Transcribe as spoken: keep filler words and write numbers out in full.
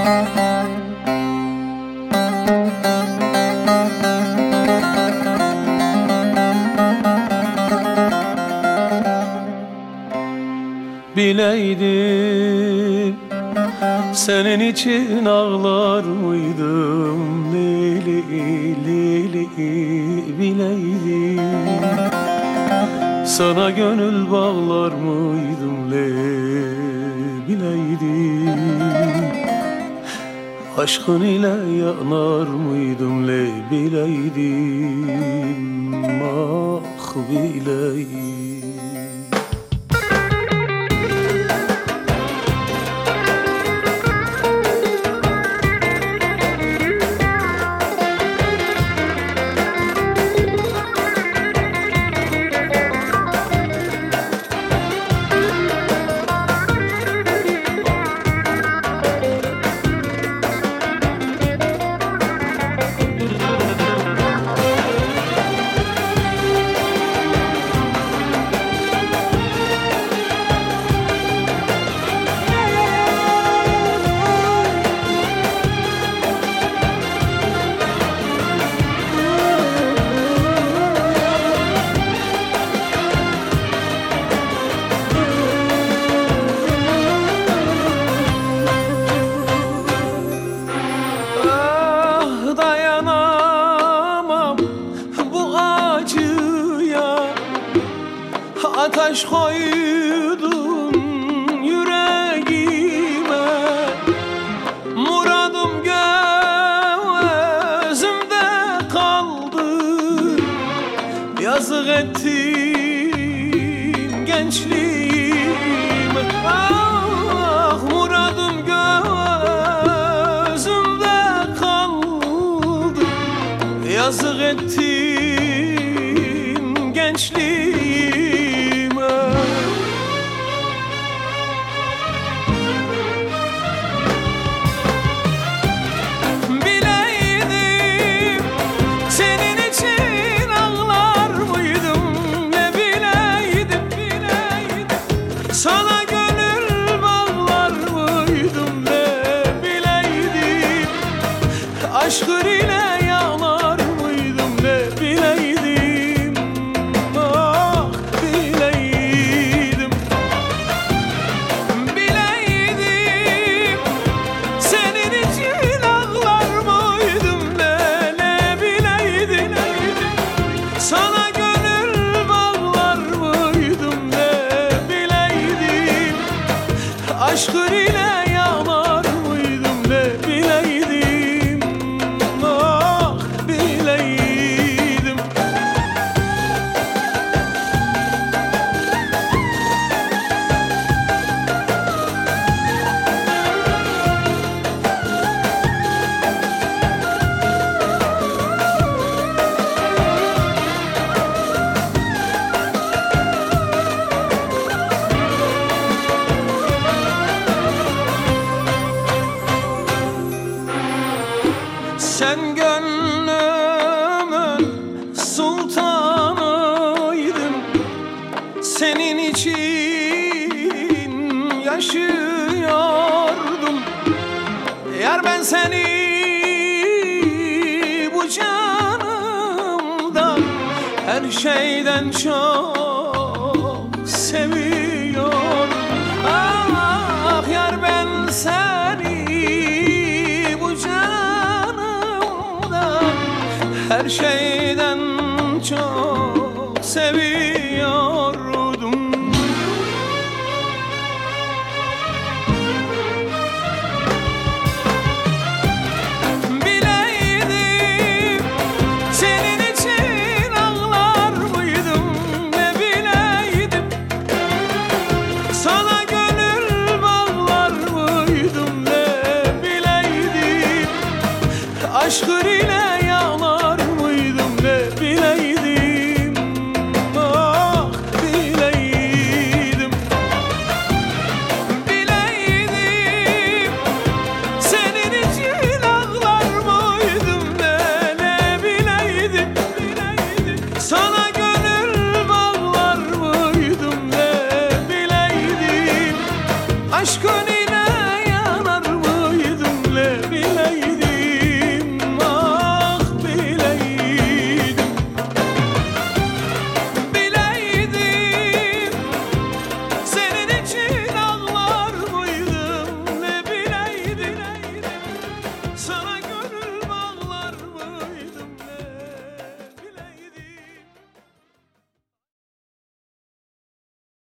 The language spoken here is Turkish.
Bileydim senin için ağlar mıydım Leyli Leyli, bileydim sana gönül bağlar mıydım Leyli, bileydim aşkın ile yanar mıydım Leyli, bileydim ah bileydim. Ateş koydun yüreğime, muradım gözümde kaldı. Yazık ettin gençliğime, ah muradım gözümde kaldı. Yazık ettin gençliğime. Sana gönül bağlar mıydım ne bileydim, aşkın ile yanar mıydım ne bileydim, ah bileydim. Bileydim senin için ağlar mıydım ne, ne bileydim. Sana gönül bağlar mıydım ne, aşkın ile yanar mıydım ne bileydim, ah bileydim. Sen gönlümün sultanıydın, senin için yaşıyordum. Yar ben seni bu canımdan her şeyden çok